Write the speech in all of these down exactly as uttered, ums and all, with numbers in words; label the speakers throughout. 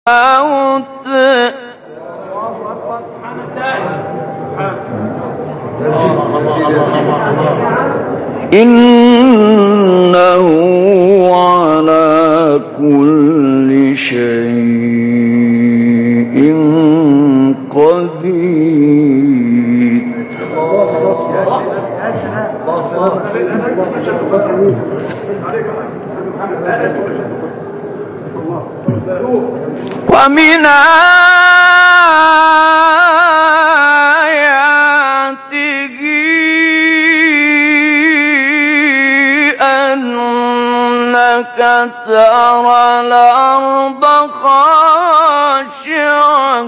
Speaker 1: الموت إنه على كل شيء قدير. ومن آياته أنك ترى الأرض خاشعة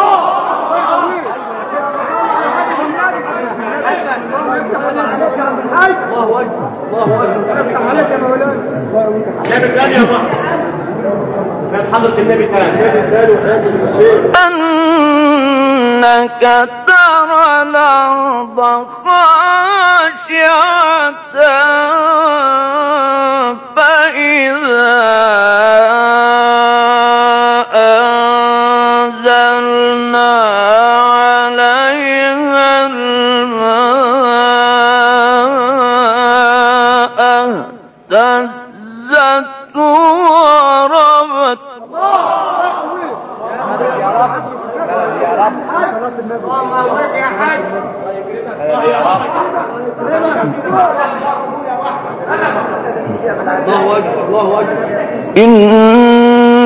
Speaker 1: أنك ترى الأرض خاشعة فإذا أنزلنا عليها الماء اهتزت وربت إن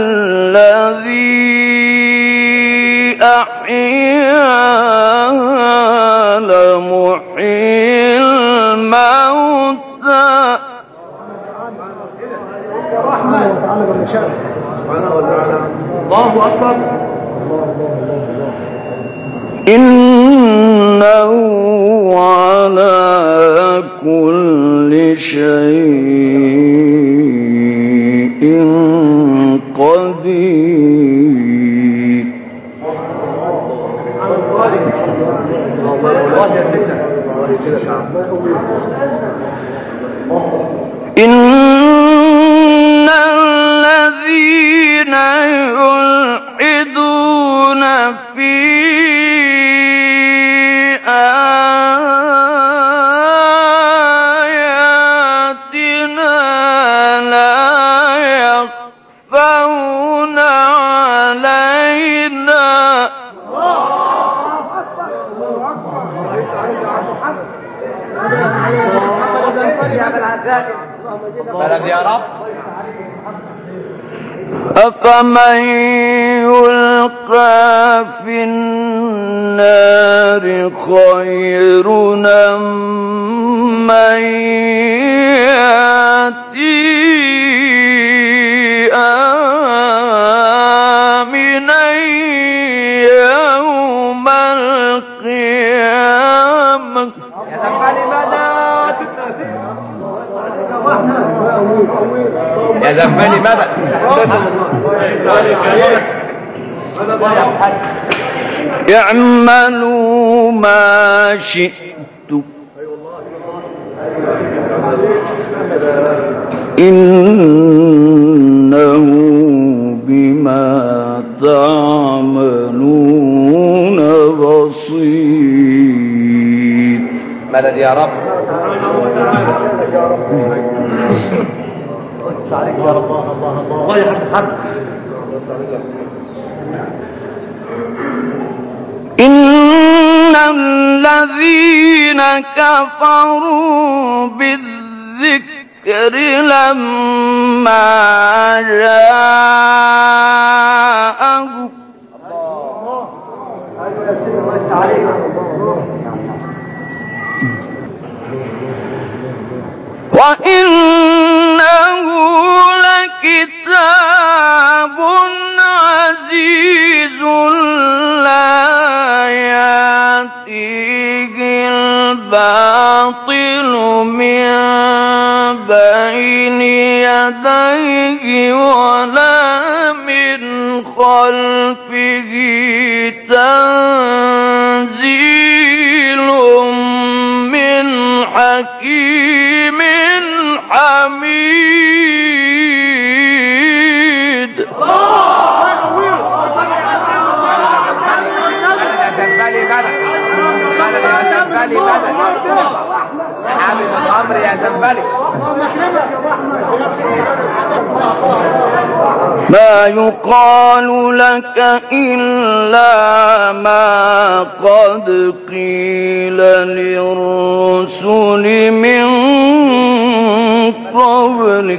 Speaker 1: الذي أحياها لمحيي الموتى الله أكبر. إنه على كل شيء قدير. إن الذين يلحدون في آياتنا لا يخفون علينا بلد يا رب. أفمن يلقى في النار خير من يأتي آمنا يوم القيامة يا زمان ماذا اعملوا ما شئتم إنه بما تعملون بصير. مدد يا رب. الله يحفظك. إن الذين كفروا بالذكر لما جاءهم وإنه لكتاب عزيز لا يأتيه الباطل من بين يديه ولا من خلفه تنزيل من حكيم حميد.
Speaker 2: حامل الامر يا زنبلي.
Speaker 1: ما يقال لك إلا ما قد قيل للرسل من قبلك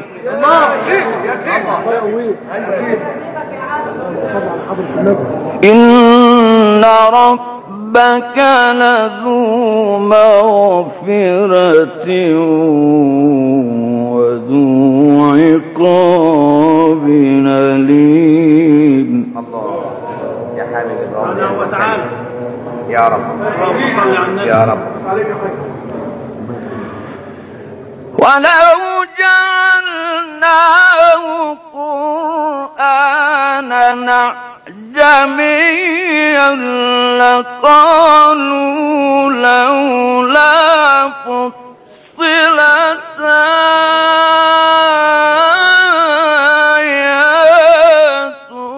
Speaker 1: إن ربك لذو مغفرة وذو عقاب أليم.
Speaker 2: الله يا حبيبي الله وتعالى يا رب يا رب.
Speaker 1: ولو جعلناه قرآنا أعجميا لقالوا لولا فصلت آياته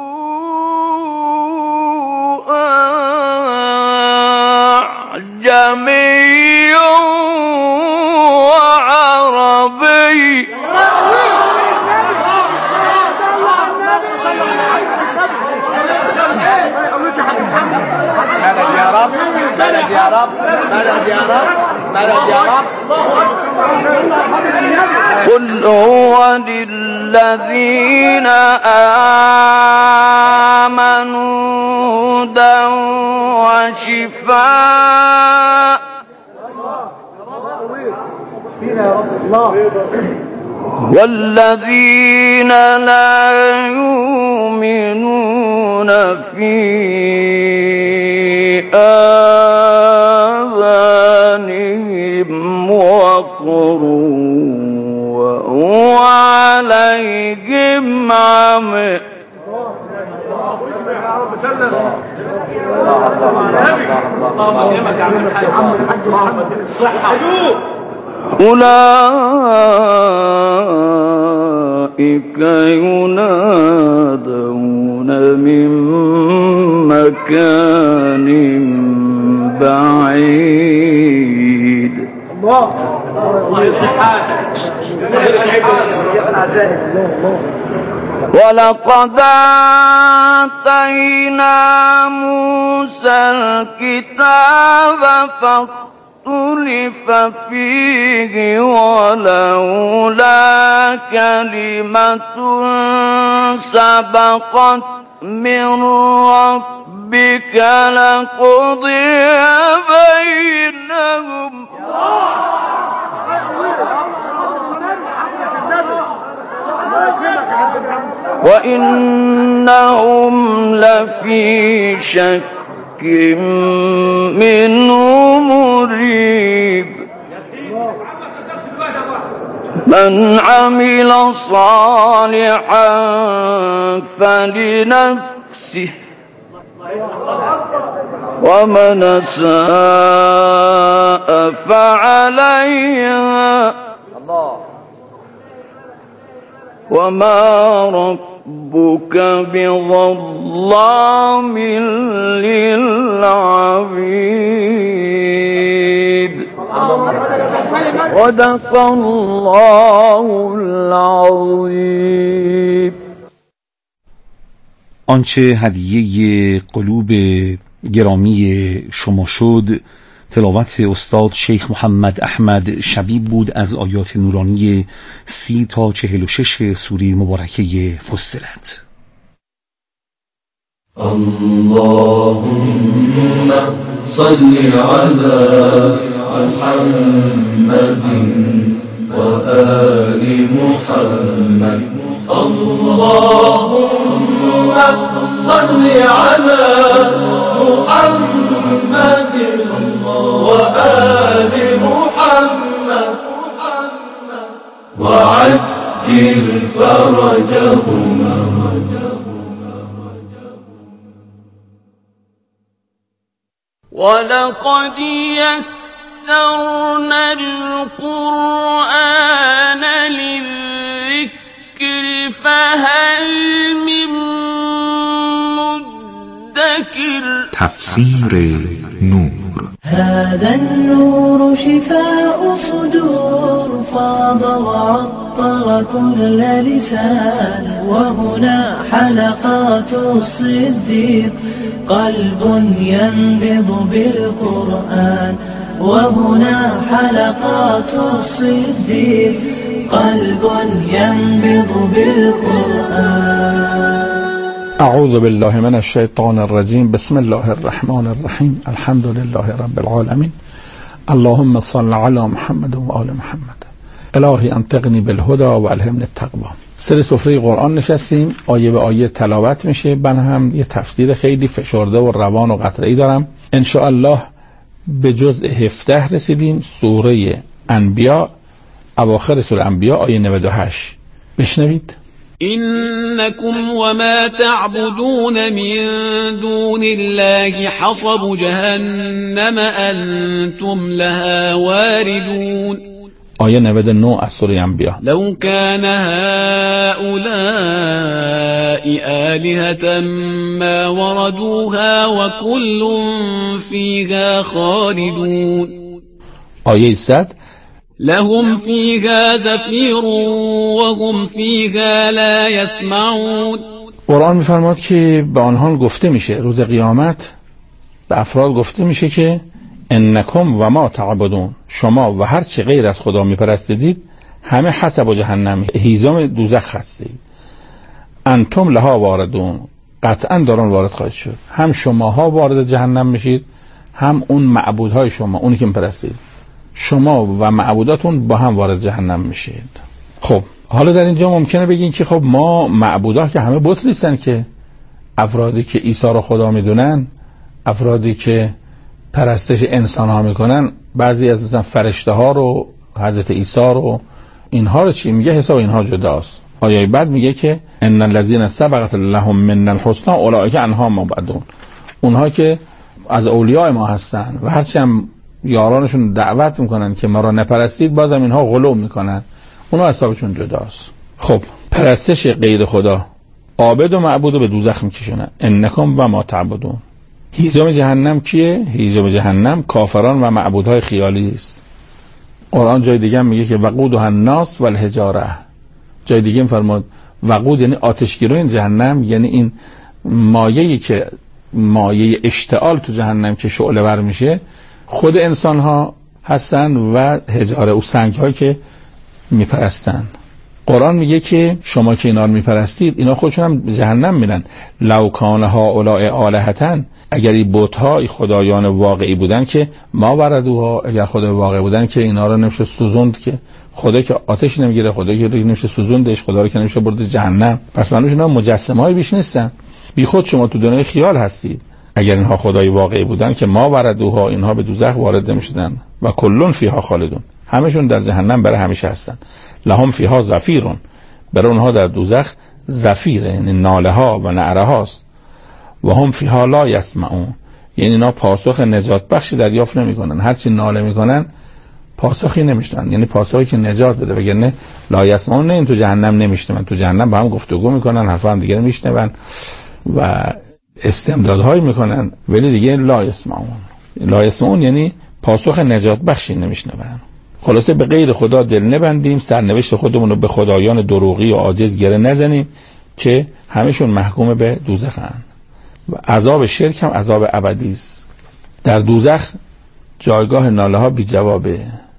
Speaker 1: أعجمي وعربي.
Speaker 2: مدد يا رب مدد يا رب مدد يا رب مدد يا رب.
Speaker 1: قل هو للذين آمنوا هدى وشفاء والذين لا يؤمنون في آذانهم وقر وهو عليهم عمى أولئك ينادون من مكان بعيد. الله ولقد آتينا موسى الكتاب فاختلف فيه ولولا كلمة سبقت من ربك لقضي بينهم. وإنهم لفي شك منه مريب. من عمل صالحا فلنفسه ومن أساء فعليها وما ربك بظلام للعبيد. صدق الله العظیم.
Speaker 3: آنچه هدیه قلوب گرامی شما شد تلاوت استاد شیخ محمد احمد شبیب بود از آیات نورانی سی تا چهل و شش سوره مبارکه فصلت.
Speaker 4: اللهم صل على محمد وآل محمد. اللهم صل على محمد وآل محمد وعجل فرجهما.
Speaker 5: ولقد يسرنا القرآن للذكر فهل من مدكر.
Speaker 1: فذكر.
Speaker 5: تفسیر نور.
Speaker 6: هذا النور شفاء صدور فاض وعطر كل لسان وهنا حلقات الصديق قلب ينبض بالقرآن وهنا حلقات الصديق قلب ينبض بالقرآن.
Speaker 7: اعوذ بالله من الشیطان الرجیم. بسم الله الرحمن الرحیم. الحمد لله رب العالمین. اللهم صل علی محمد و آل محمد. الهی انطقنی بالهدى و الهمنی التقوی. سر سفره قرآن نشستیم، آیه به آیه تلاوت میشه. من هم یه تفسیر خیلی فشرده و روان و قطعی دارم. ان شاء الله به جزء هفده رسیدیم، سوره انبیاء، اواخر سوره انبیاء، آیه نود و هشت. بشنوید.
Speaker 8: إنكم وما تعبدون من دون الله حصب جهنم أنتم لها واردون.
Speaker 7: آیه نود و نه از سوره انبیاء.
Speaker 8: لو كان هؤلاء آلهة ما وردوها وكل فيها خالدون.
Speaker 7: آیه صد.
Speaker 8: لهم فيها زفير وهم فيها لا يسمعون.
Speaker 7: قرآن می‌فرماد که به آنها گفته میشه روز قیامت، به افراد گفته میشه که انکم و ما تعبدون، شما و هر چه غیر از خدا میپرستید همه حسب جهنم، هیزم دوزخ هستید. انتم لها واردون، قطعا دارون وارد خواهید شد. هم شماها وارد جهنم میشید، هم اون معبودهای شما، اونی که میپرستید، شما و معبوداتون با هم وارد جهنم میشید. خب حالا در اینجا ممکنه بگین که خب ما معبودا که همه بت نیستن که، افرادی که عیسی رو خدا میدونن، افرادی که پرستش انسان ها میکنن، بعضی از مثلا فرشته ها رو، حضرت عیسی رو، اینها رو چی میگه؟ حساب اینها جداست. آیه بعد میگه که ان الذين سبقت لهم من الحسنى اولئک عنها مبعدون، اونها که از اولیاء ما هستن و هرچی هم یارانشون دعوت میکنن که ما را نپرستید، بازم اینها غلو میکنن، اونها حسابشون جداست. خب پرستش غیر خدا عابد و معبود رو به دوزخ میکشونن. انکم و ما تعبدون. هیزم جهنم کیه؟ هیزم جهنم کافران و معبودهای خیالی است. قرآن جای دیگه میگه که وقودها الناس والحجاره. جای دیگه فرمود وقود یعنی آتشگیرای جهنم، یعنی این مایه‌ای که مایه اشتعال تو جهنم که شعله ور میشه خود انسان ها هستن و حجاره و سنگ هایی که میپرستن. قرآن میگه که شما که اینا رو میپرستید اینا خودشون هم جهنم میرن. لو کان هؤلاء آلهة، اگر این بت ها خدایان واقعی بودن که ما وردوها، اگر خدا واقعی بودن که اینا رو نمیشه سوزوند، که خدا که آتش نمیگیره، خدا که نمیشه سوزوندش، خدا رو که نمیشه برد جهنم، پس معنیش اینا مجسمه های بیش نیستن، بی خود شما تو دنیای خیال هستید. اگر اینها خدای واقعی بودن که ما وردوها، اینها به دوزخ وارد نمیشدن و کلون فیها خالدون، همشون در جهنم برای همیشه هستن. لهم فیها زفیرون، برای اونها در دوزخ زفیر یعنی ناله ها و نعره هاست. و هم فیها لا یسمعون، یعنی اینا پاسخ نجات بخشی دریافت نمیکنن، هرچی ناله میکنن پاسخی نمیشنن، یعنی پاسخی که نجات بده. وگرنه لا یسمعون نه این تو جهنم نمیشنون، تو جهنم با هم گفتگو میکنن، حرف هم دیگه میشنون و استمدادهایی میکنن، ولی دیگه لا یسمعون. لا یسمعون یعنی پاسخ نجات بخشی نمیشنون. خلاصه به غیر خدا دل نبندیم، سرنوشت خودمون رو به خدایان دروغی و عاجز گره نزنیم که همشون محکوم به دوزخن. و عذاب شرک هم عذاب ابدی است. در دوزخ جایگاه ناله ها بی جوابه،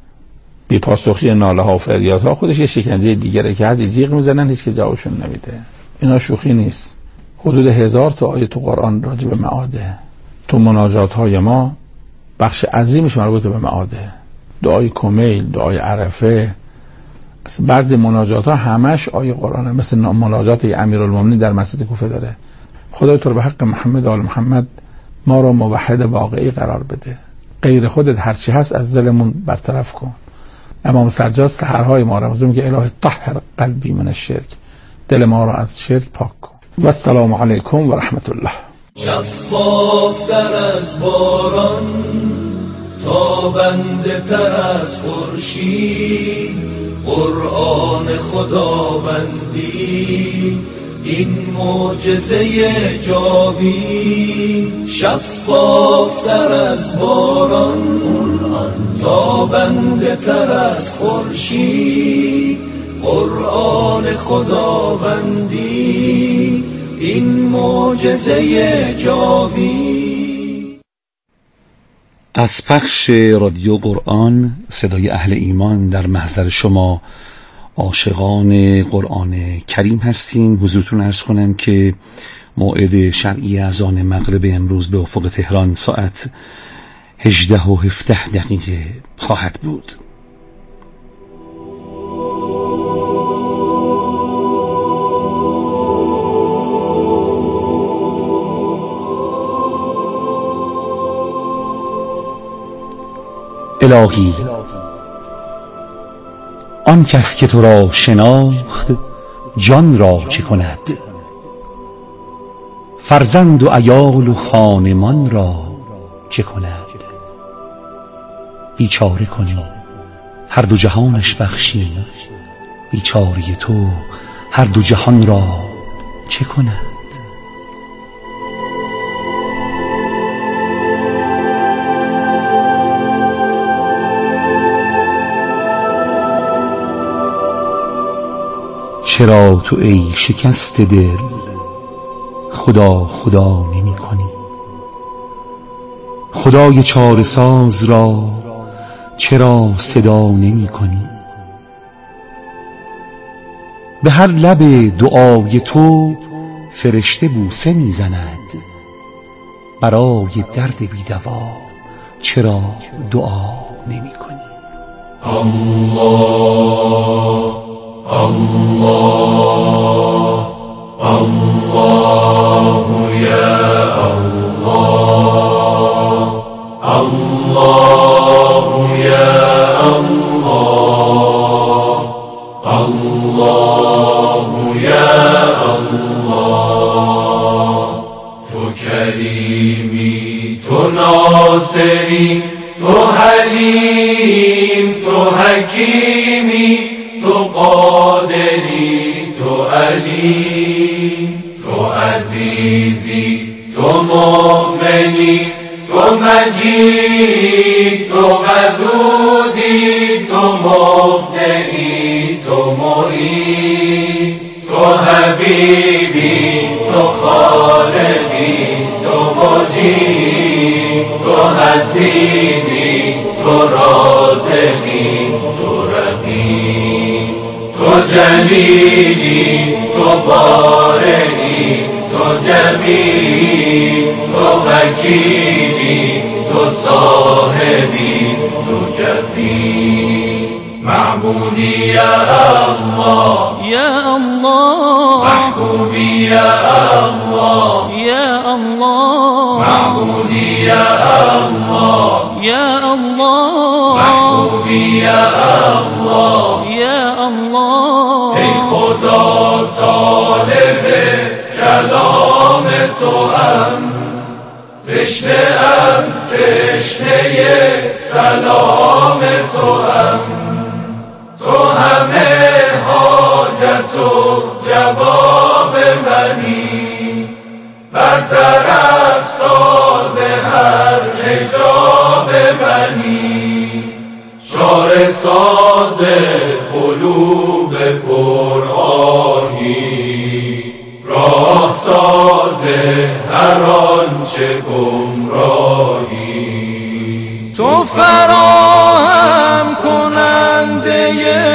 Speaker 7: بی پاسخی ناله ها و فریاد ها خودش یه شکنجه دیگره که هرچی جیغ میزنن هیچ که جوابشون نمیده. اینا شوخی نیست. حدود هزار تا آیه تو قرآن راجع به معاده. تو مناجات های ما بخش عظیمش مربوط به معاده. دعای کمیل، دعای عرفه، بعضی مناجات ها همش آیه قرآنه، مثل مناجات امیرالمومنین در مسجد کوفه داره. خدای تو رو به حق محمد و آل محمد ما رو موحد واقعی قرار بده، غیر خودت هرچی هست از دلمون برطرف کن. امام سجاد سحرهای ما رو میگه الهی طهر قلبی من الشرک، دل ما رو از شرک پاک کن. و السلام علیکم و رحمت الله.
Speaker 4: شفاف تر از باران، تابنده تر از خورشید، قرآن خداوندی این معجزه جاوید، شفافتر از باران، تابنده تر از خورشید، قرآن خداوندی، این معجزه جاوید.
Speaker 3: از پخش رادیو قرآن صدای اهل ایمان در محضر شما عاشقان قرآن کریم هستیم. حضورتون عرض کنم که موعد شرعی اذان مغرب امروز به افق تهران ساعت هجده و هفده دقیقه خواهد بود. الهی، آن کس که تو را شناخت جان را چه کند؟ فرزند و عیال و خانمان را چه کند؟ بیچاره کنی هر دو جهانش بخشی، بیچاره تو هر دو جهان را چه کند؟ چرا تو ای شکست دل خدا خدا نمی کنی؟ خدای چاره ساز را چرا صدا نمی کنی؟ به هر لب دعای تو فرشته بوسه می زند، برای درد بی دوا چرا دعا نمی کنی؟
Speaker 4: الله الله الله یا الله، الله یا الله، الله یا الله. تو کریمی، تو ناصری، تو حلیم، تو حکیمی، تو قادری، تو علیم، تو عزیزی، تو مؤمنی، تو مجید، تو ودودی، تو مبدعی، تو معید، تو حبیبی، تو خالقی، تو مجید، تو حسیبی، تو رازقی، تو رقیب، تو جلیلی، تو بارئی، تو جمیل، تو وکیلی، تو صاحبی، تو کفیل. معبودی یا الله،
Speaker 8: یا الله،
Speaker 4: محبوبی یا الله،
Speaker 8: یا الله،
Speaker 4: معبودی یا الله،
Speaker 8: یا الله،
Speaker 4: محبوبی یا الله،
Speaker 8: یا الله.
Speaker 4: ای خدا طالب کلام تو ام، تشنه ام تشنه سلام تو ام. تو همه حاجت و جواب منی، برطرف ساز هر حجاب منی. چاره ساز قلوب پرآهی، راه ساز هر آنچه گمراهی.
Speaker 8: تو فراهم کننده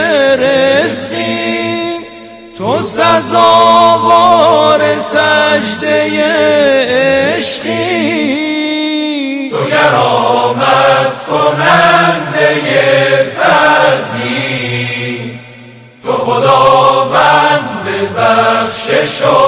Speaker 8: رزقی، تو سزاوار سجده عشقی.
Speaker 4: تو کرامت کننده فضلی، تو خداوند بخشش و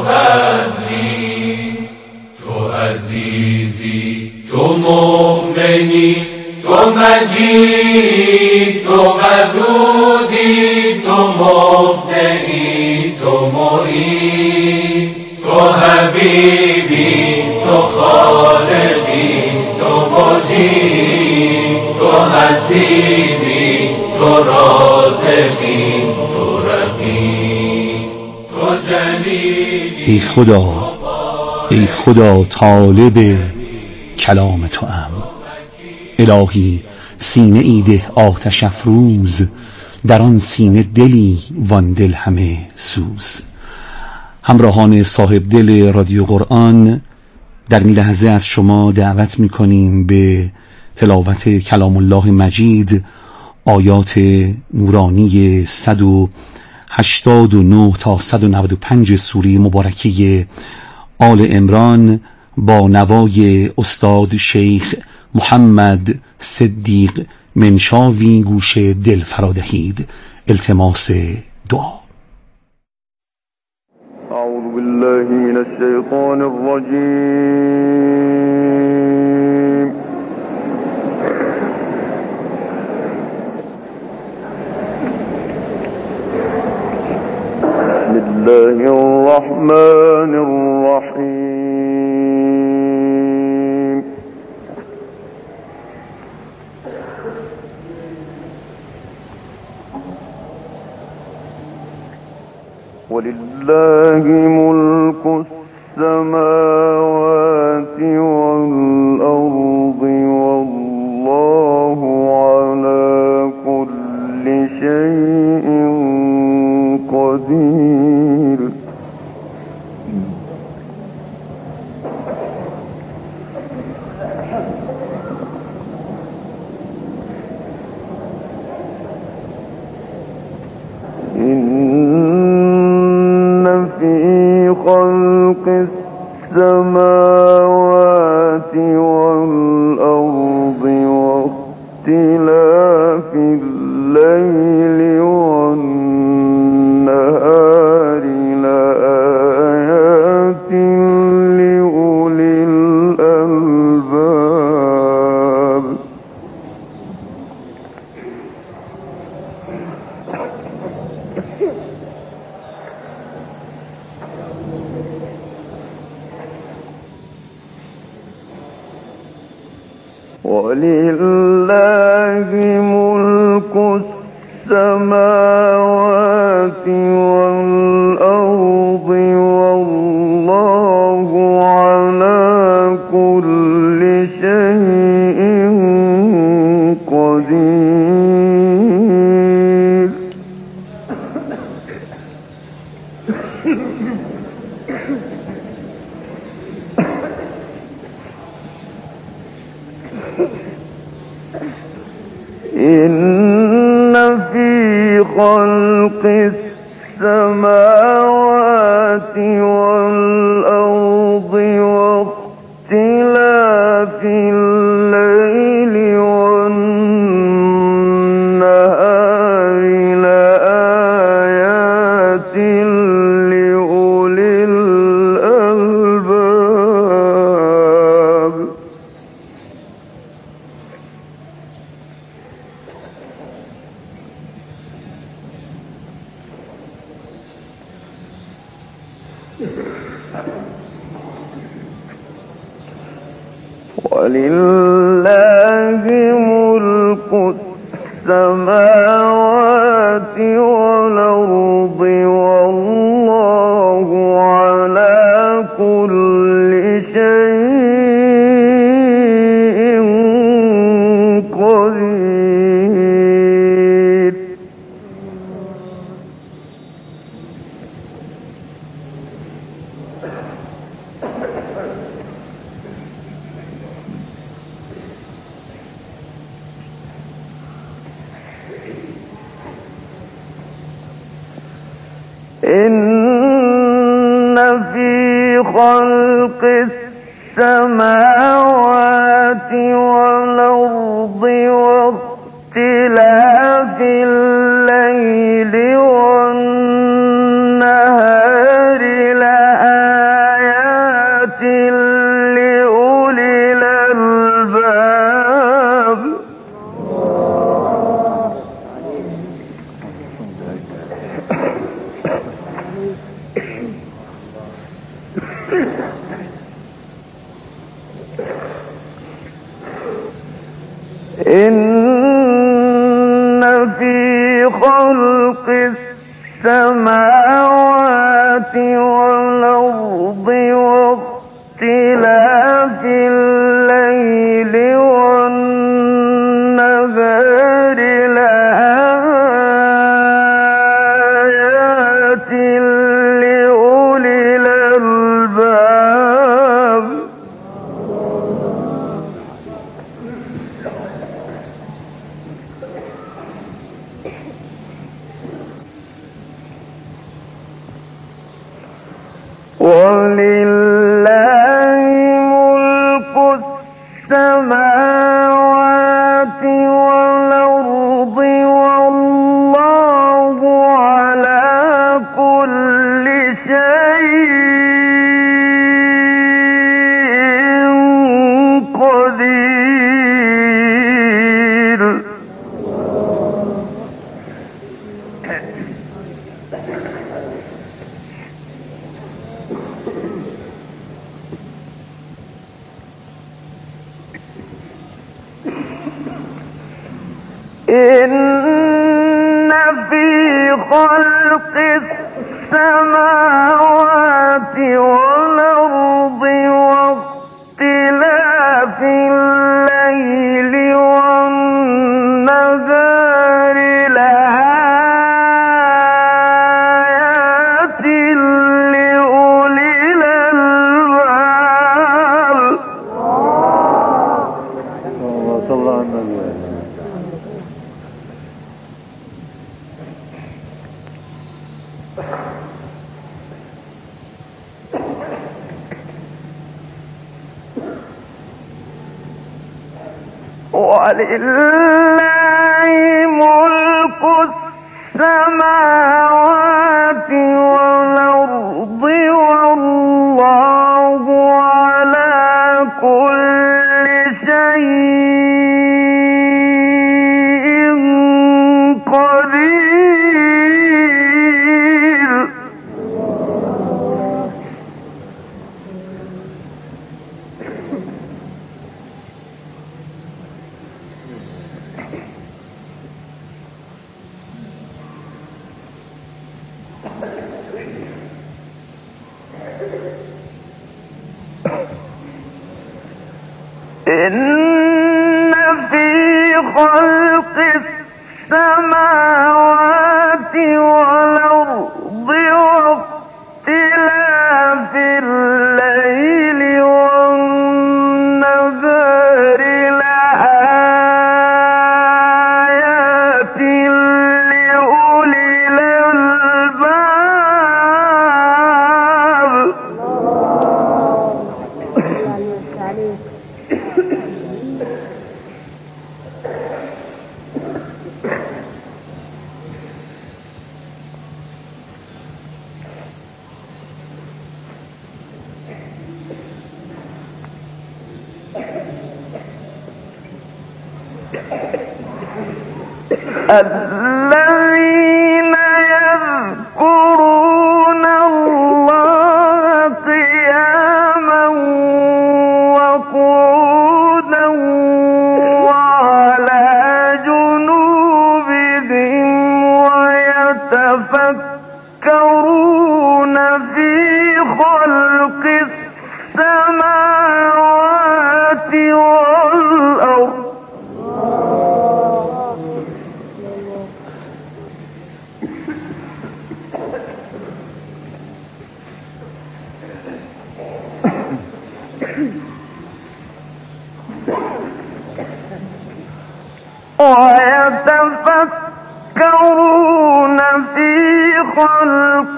Speaker 4: بذلی. تو عزیزی، تو مؤمنی، تو مجید، تو ودودی، تو مبدعی، تو معید، تو حبیبی، تو خالقی، تو مجید، تو حسیبی، تو رازقی، تو رقیب، تو جلیل.
Speaker 3: ای خدا ای خدا طالب کلام تو ام. الهی سینه ای ده آتش افروز، در آن سینه دلی وان دل همه سوز. همراهان صاحب دل رادیو قرآن، در این لحظه از شما دعوت می‌کنیم به تلاوت کلام الله مجید، آیات نورانی صد و هشتاد و نه تا صد و نود و پنج سوره مبارکه آل عمران با نوای استاد شیخ محمد صدیق منشاوی گوش دل فرا دهید. التماس دعا.
Speaker 1: اعوذ بالله من الشیطان الرجیم. بسم الله الرحمن الرحیم. ولله ملك السماوات والأرض والله على كل شيء قدير. خلق السماوات والأرض واختلاف الليل والنهار لآيات لأولي الألباب. ولله ملك السماوات والأرض والله على كل شيء قدير. إن في خلق السماوات والأرض واختلاف الليل والنهار لآيات لأولي الألباب. ولله ملك السماوات والأرض والله على كل شيء قدير. إن في خلق السماوات والأرض واختلاف الليل والنهار لآيات لأولي الألباب. إن في خلق السماوات والأرض واختلاف الليل والنهار لآيات لأولي الألباب. ولله ملك السماوات والأرض والله على كل شيء قدير. إن في خلق السماوات والأرض واختلاف الليل والنهار لآيات لأولي الألباب. صلى الله عليه وسلم. ولله ملك السماوات والأرض والله على كل شيء قدير. إن في خلق السماوات والأرض واختلاف الليل والنهار لآيات لأولي الألباب. الذين يذكرون الله قياما وقعودا وعلى جنوبهم ويتفكرون في خلق السماوات والأرض. ويتفكرون في خلق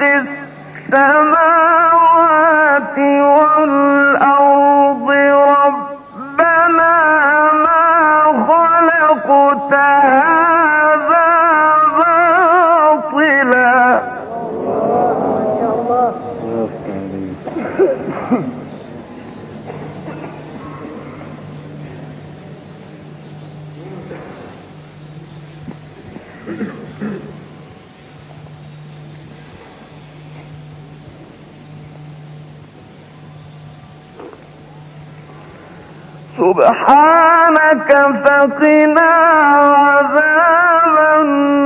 Speaker 1: السماوات والأرض ربنا ما خلقت هذا باطلا. سبحانك فقنا عذاب النار.